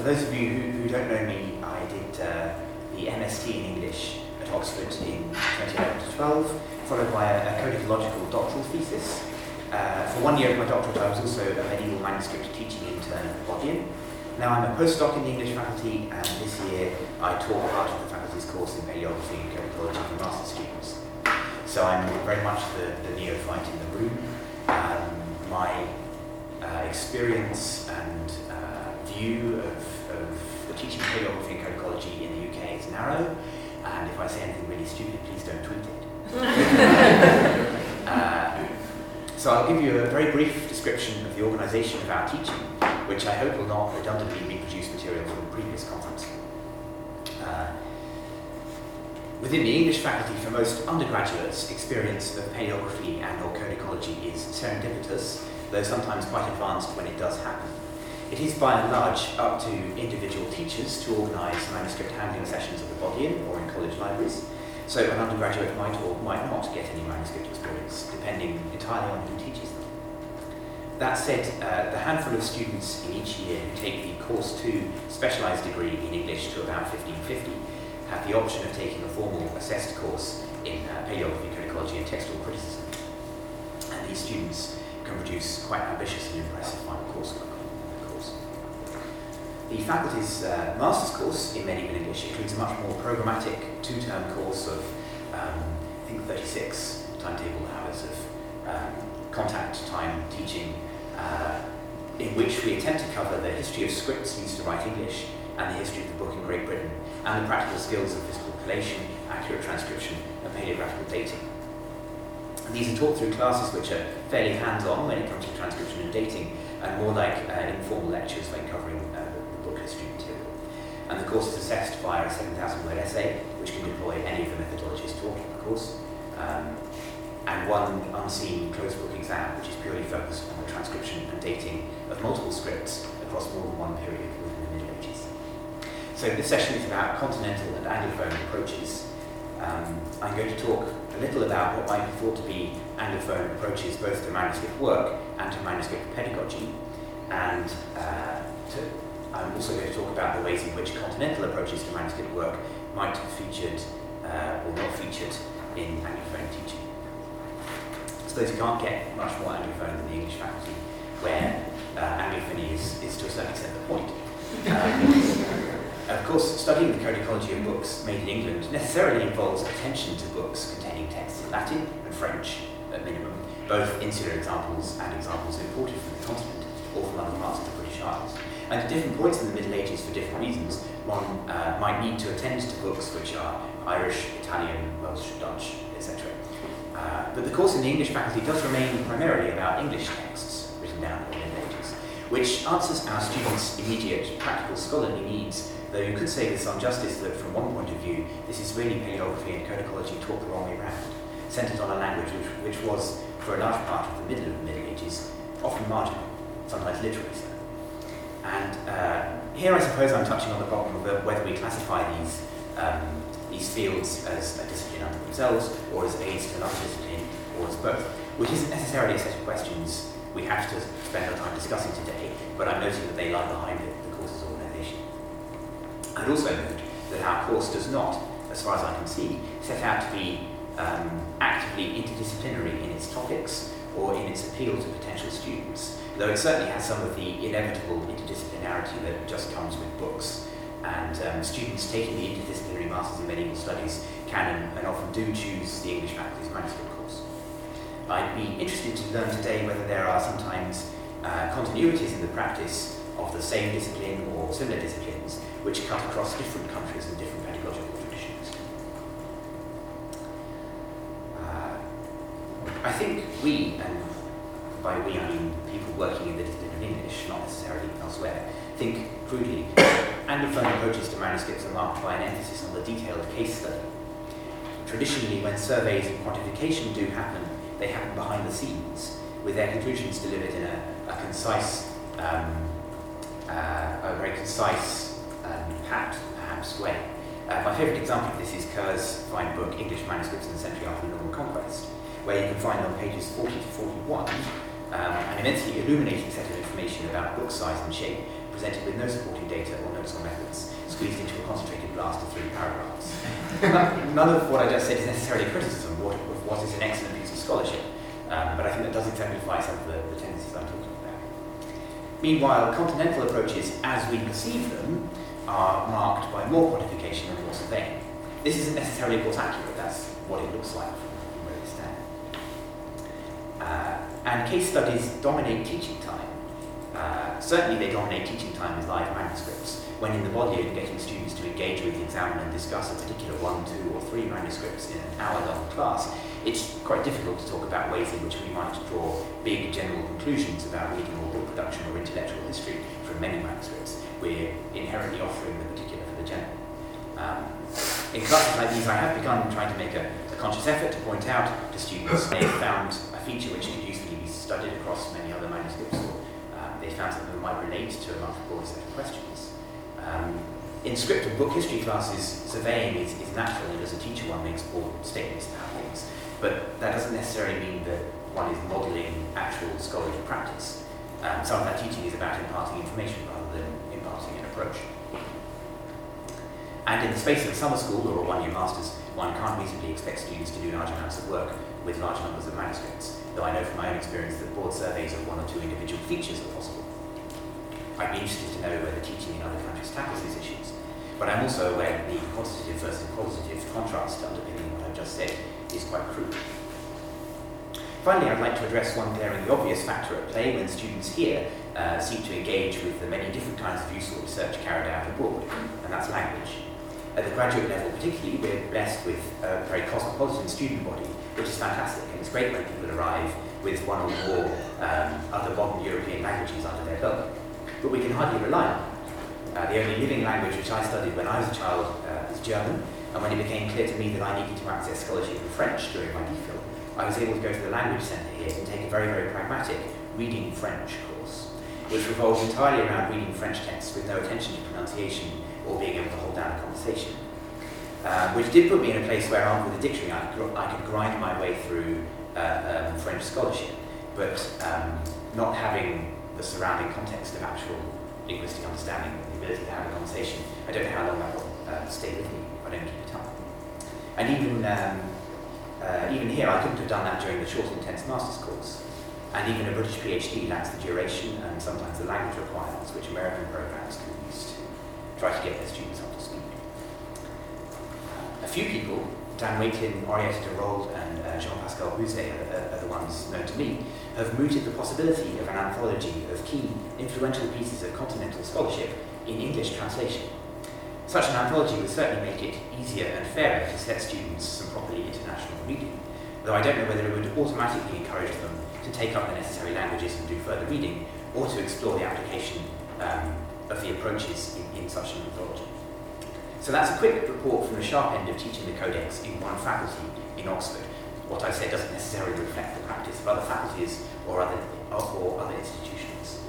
For those of you who don't know me, I did the MSc in English at Oxford in 2011 to 12, followed by a codicological doctoral thesis. For 1 year of my doctorate, I was also a medieval manuscript teaching intern at Bodleian. Now I'm a postdoc in the English faculty, and this year I taught part of the faculty's course in paleography and codicology for master's students. So I'm very much the neophyte in the room. My experience and view of the teaching paleography and codicology in the UK is narrow, and if I say anything really stupid, please don't tweet it. So I'll give you a very brief description of the organisation of our teaching, which I hope will not redundantly reproduce material from the previous conference. Within the English faculty, for most undergraduates, experience of paleography and or codicology is serendipitous, though sometimes quite advanced when it does happen. It is by and large up to individual teachers to organise manuscript handling sessions at the Bodleian or in college libraries, so an undergraduate might or might not get any manuscript experience, depending entirely on who teaches them. That said, the handful of students in each year who take the Course 2 specialised degree in English to about 1550 have the option of taking a formal assessed course in paleography, codicology and textual criticism. And these students can produce quite ambitious and impressive final coursework on the course. The faculty's master's course in medieval English includes a much more programmatic two-term course of, I think, 36 timetable hours of contact time teaching, in which we attempt to cover the history of scripts used to write English and the history of the book in Great Britain, and the practical skills of physical collation, accurate transcription, and paleographical dating. And these are taught through classes which are fairly hands-on when it comes to transcription and dating, and more like informal lectures when covering the book history material. And the course is assessed via a 7,000-word essay, which can deploy any of the methodologies taught in the course, and one unseen closed book exam, which is purely focused on the transcription and dating of multiple scripts across more than one period within the Middle Ages. So this session is about continental and Anglophone approaches. I'm going to talk a little about what might be thought to be Anglophone approaches both to manuscript work and to manuscript pedagogy, and I'm also going to talk about the ways in which continental approaches to manuscript work might have featured or not featured in Anglophone teaching. So those who can't get much more Anglophone than the English faculty, where Anglophony is to a certain extent the point. Of course, studying the codicology of books made in England necessarily involves attention to books containing texts in Latin and French, at minimum, both insular examples and examples imported from the continent or from other parts of the British Isles. And at different points in the Middle Ages, for different reasons, one might need to attend to books which are Irish, Italian, Welsh, Dutch, etc. But the course in the English faculty does remain primarily about English texts written down in the Middle Ages, which answers our students' immediate practical scholarly needs, though you could say with some justice that from one point of view, this is really paleography and codicology taught the wrong way round, centred on a language which was, for a large part of the middle of the Middle Ages, often marginal, sometimes literally so. And here I suppose I'm touching on the problem of whether we classify these fields as a discipline unto themselves, or as aids to another discipline, or as both, which isn't necessarily a set of questions we have to spend our time discussing today, but I'm noting that they lie behind the course's organisation. I'd also note that our course does not, as far as I can see, set out to be actively interdisciplinary in its topics or in its appeal to potential students, though it certainly has some of the inevitable interdisciplinarity that just comes with books. And students taking the interdisciplinary Masters in Medieval Studies can and often do choose the English faculty's manuscript course. I'd be interested to learn today whether there are sometimes continuities in the practice of the same discipline or similar disciplines which cut across different countries and different pedagogical traditions. I think we, and by we I mean people working in the discipline of English, not necessarily elsewhere, think crudely Anglophone approaches to manuscripts are marked by an emphasis on the detail of case study. Traditionally, when surveys and quantification do happen, they happen behind the scenes, with their conclusions delivered in a concise, a very concise and packed, perhaps, way. My favourite example of this is Kerr's fine book, English Manuscripts in the Century After the Norman Conquest, where you can find on pages 40 to 41 an immensely illuminating set of information about book size and shape, presented with no supporting data or notes or methods, squeezed into a concentrated blast of 3 paragraphs. None of what I just said is necessarily criticism of what is an excellent piece of scholarship, but I think that does exemplify some of the tendencies I'm talking about. Meanwhile, continental approaches, as we perceive them, are marked by more quantification and more surveying. This isn't necessarily, of course, accurate. That's what it looks like from where we stand. And case studies dominate teaching time. Certainly they dominate teaching time with live manuscripts. When in the body of getting students to engage with, examine and discuss a particular 1, 2 or 3 manuscripts in an hour-long class, it's quite difficult to talk about ways in which we might draw big general conclusions about reading or book production or intellectual history from many manuscripts. We're inherently offering the particular for the general. In classes like these, I have begun trying to make a conscious effort to point out to students they've found a feature which could usefully be studied across many other manuscripts, or they found something that might relate to a much broader set of questions. In script and book history classes, surveying is natural, and as a teacher one makes broad statements about things, but that doesn't necessarily mean that one is modelling actual scholarly practice. Some of that teaching is about imparting information rather than imparting an approach. And in the space of a summer school or a one-year master's, one can't reasonably expect students to do large amounts of work with large numbers of manuscripts, though I know from my own experience that broad surveys of 1 or 2 individual features are possible. I'd be interested to know whether teaching in other countries tackles these issues, but I'm also aware that the quantitative versus qualitative contrast underpinning what I've just said is quite crude. Finally, I'd like to address one glaringly obvious factor at play when students here seek to engage with the many different kinds of useful research carried out abroad, and that's language. At the graduate level particularly, we're blessed with a very cosmopolitan student body, which is fantastic, and it's great when people arrive with 1 or more other modern European languages under their belt. But we can hardly rely on them. The only living language which I studied when I was a child is German, and when it became clear to me that I needed to access scholarship in French during my DPhil, I was able to go to the Language Centre here and take a very, very pragmatic reading French course, which revolves entirely around reading French texts with no attention to pronunciation or being able to hold down a conversation. Which did put me in a place where, armed with a dictionary, I could grind my way through French scholarship, but not having the surrounding context of actual linguistic understanding, the ability to have a conversation, I don't know how long that will stay with me if I don't keep it up. And even here, I couldn't have done that during the short, intense master's course. And even a British PhD lacks the duration and sometimes the language requirements which American programs can use to try to get their students up to speed. A few people, Dan Waitlin, Henriette de Rold, and Jean-Pascal Bouzet are the ones known to me, have mooted the possibility of an anthology of key, influential pieces of continental scholarship in English translation. Such an anthology would certainly make it easier and fairer to set students some properly international reading, though I don't know whether it would automatically encourage them to take up the necessary languages and do further reading, or to explore the application of the approaches in such an anthology. So that's a quick report from the sharp end of teaching the Codex in one faculty in Oxford. What I said doesn't necessarily reflect the practice of other faculties or other institutions.